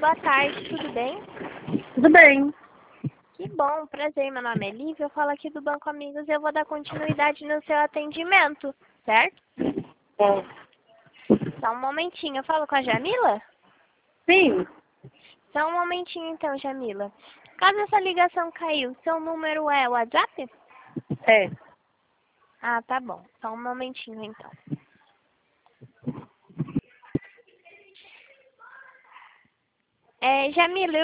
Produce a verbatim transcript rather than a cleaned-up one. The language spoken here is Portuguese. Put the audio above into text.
boa tarde, tudo bem? Tudo bem. Que bom, prazer, meu nome é Lívia, eu falo aqui do Banco Amigos e eu vou dar continuidade no seu atendimento, certo? É. Só um momentinho, eu falo com a Jamila? Sim. Só um momentinho então, Jamila. Caso essa ligação caiu, seu número é o WhatsApp? É. Ah, tá bom. Só um momentinho então. É, Jamila, eu